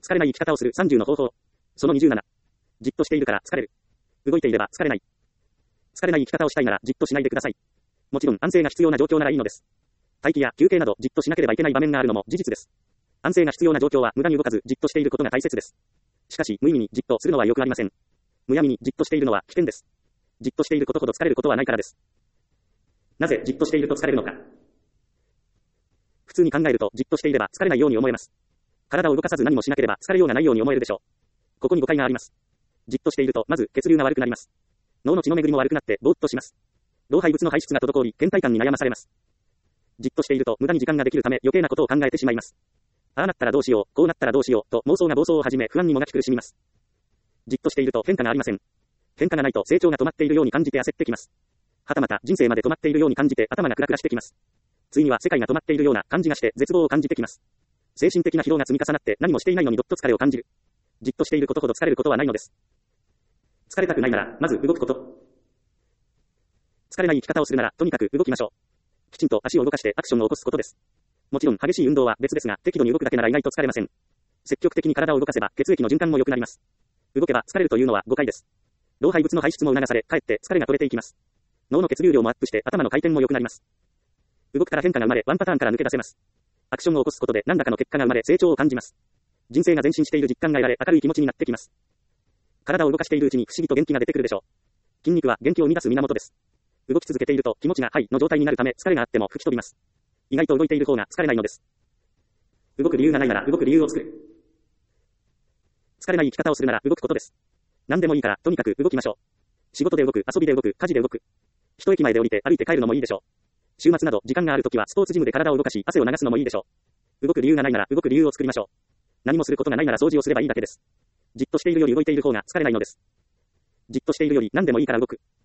疲れない生き方をする30の方法。その27。じっとしているから疲れる。動いていれば疲れない。疲れない生き方をしたいならじっとしないでください。もちろん安静が必要な状況ならいいのです。待機や休憩などじっとしなければいけない場面があるのも事実です。安静が必要な状況は無駄に動かずじっとしていることが大切です。しかし無意味にじっとするのは良くありません。むやみにじっとしているのは危険です。じっとしていることほど疲れることはないからです。なぜじっとしていると疲れるのか。普通に考えるとじっとしていれば疲れないように思えます。体を動かさず何もしなければ疲れようがないように思えるでしょう。ここに誤解があります。じっとしているとまず血流が悪くなります。脳の血の巡りも悪くなってぼーっとします。老廃物の排出が滞り倦怠感に悩まされます。じっとしていると無駄に時間ができるため余計なことを考えてしまいます。ああなったらどうしよう、こうなったらどうしようと妄想が暴走を始め不安にもがき苦しみます。じっとしていると変化がありません。変化がないと成長が止まっているように感じて焦ってきます。はたまた人生まで止まっているように感じて頭がクラクラしてきます。ついには世界が止まっているような感じがして絶望を感じてきます。精神的な疲労が積み重なって何もしていないのにどっと疲れを感じる。じっとしていることほど疲れることはないのです。疲れたくないならまず動くこと。疲れない生き方をするならとにかく動きましょう。きちんと足を動かしてアクションを起こすことです。もちろん激しい運動は別ですが適度に動くだけなら意外と疲れません。積極的に体を動かせば血液の循環も良くなります。動けば疲れるというのは誤解です。老廃物の排出も促されかえって疲れが取れていきます。脳の血流量もアップして頭の回転も良くなります。動くから変化が生まれワンパターンから抜け出せます。アクションを起こすことで何らかの結果が生まれ成長を感じます。人生が前進している実感が得られ明るい気持ちになってきます。体を動かしているうちに不思議と元気が出てくるでしょう。筋肉は元気を生み出す源です。動き続けていると気持ちがハイの状態になるため疲れがあっても吹き飛びます。意外と動いている方が疲れないのです。動く理由がないなら動く理由を作る。疲れない生き方をするなら動くことです。何でもいいからとにかく動きましょう。仕事で動く、遊びで動く、家事で動く。一駅前で降りて歩いて帰るのもいいでしょう。週末など時間があるときはスポーツジムで体を動かし汗を流すのもいいでしょう。動く理由がないなら動く理由を作りましょう。何もすることがないなら掃除をすればいいだけです。じっとしているより動いている方が疲れないのです。じっとしているより何でもいいから動く。